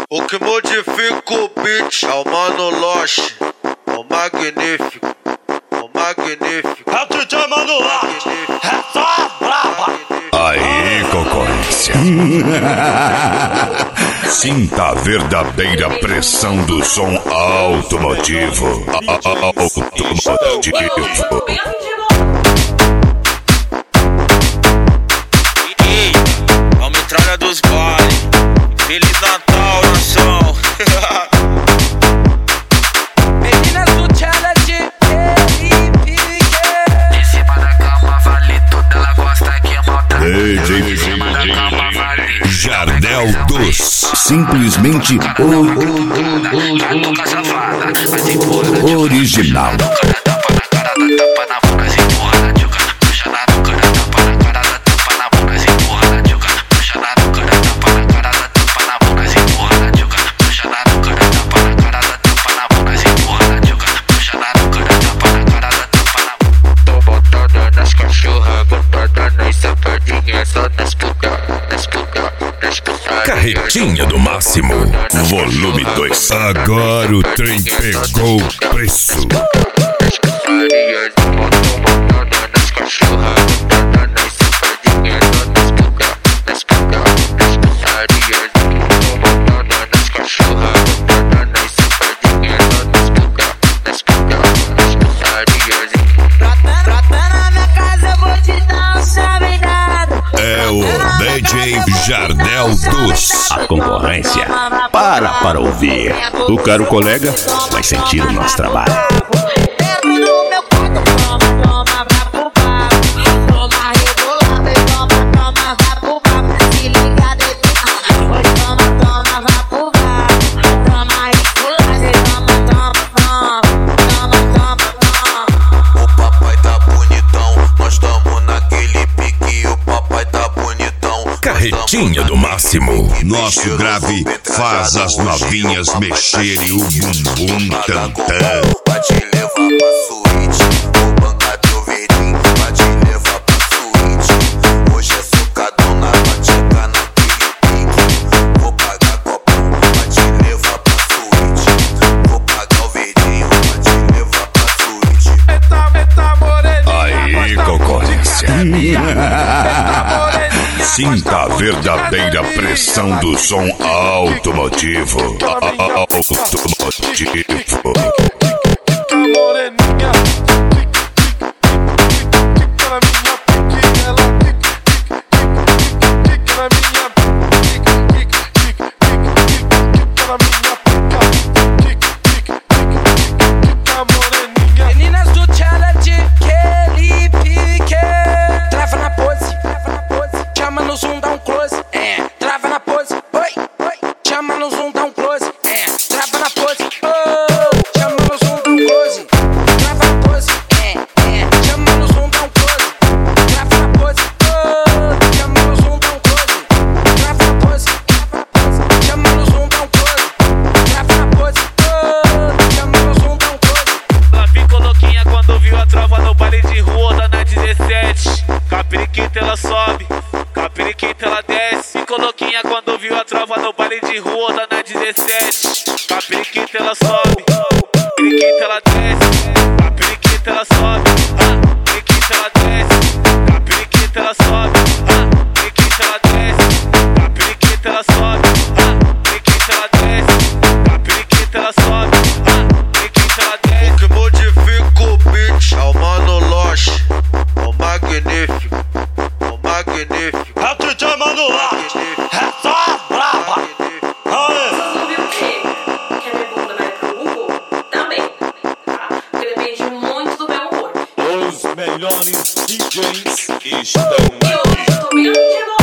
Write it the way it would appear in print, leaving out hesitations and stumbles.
O que modifica o beat é o Mano Loche, o magnífico, o magnífico. É o DJ Mano Loche, é só brava. Aí, concorrência. Sinta a verdadeira pressão do som automotivo. Automotivo. Ei, é o metralha dos bares. Feliz Natal, nação. Meninas do challenge, ele pique. Em cima da cama vale tudo, ela gosta que malta. DJ Jardel dos. Simplesmente original. Carretinha do Máximo, volume 2. Agora o trem pegou o preço. É o DJ Jardel dos. A concorrência para ouvir. O caro colega vai sentir o nosso trabalho. Carretinha do Máximo. Nosso grave faz as novinhas mexerem o bumbum tantã. Vai te levar pra suíte, vou bancar teu verdinho. Vai te levar pra suíte. Hoje é socadão na bateca naquele pique. Vou pagar copão, vai te levar pra suíte. Vou pagar o verdinho, vai te levar pra suíte. Aí, concorrência. Sinta a verdadeira pressão do som automotivo. Automotivo. Meninas do challenge, que ele pique. Trava na pose, chama no zoom, dá um close. Trava na pose, oi, oi. Chama no zoom, dá um close. Trava na pose, oh. Chama no zoom, dá um close. Trava na pose, chama no zoom, dá um close. Trava na pose, oh. Chama no zoom, dá um close. Trava na pose, chama no zoom, dá um close. Trava na pose, oh. Chama no zoom, dá um close. Ela ficou louquinha quando viu a trova no baile de rua da na 17. Capiriquita ela sobe, capiriquita ela desce. Ficou louquinha quando viu a trova no baile de rua da na 17. Capiriquita ela sobe, capiriquita ela desce. Capiriquita ela sobe, capiriquita ela desce. Capiriquita ela sobe, capiriquita ela desce. Capiriquita ela sobe, capiriquita ela desce. Capiriquita ela sobe, capiriquita ela desce. O que modifica o beat é o Mano Loche, o magnífico, o magnífico. É o DJ Mano Loche, é só brava. Sabe o quê? Que a minha bunda vai pro humor? Também, tá? Porque depende muito do meu humor. Os melhores DJs estão E hoje eu tô bem de boa.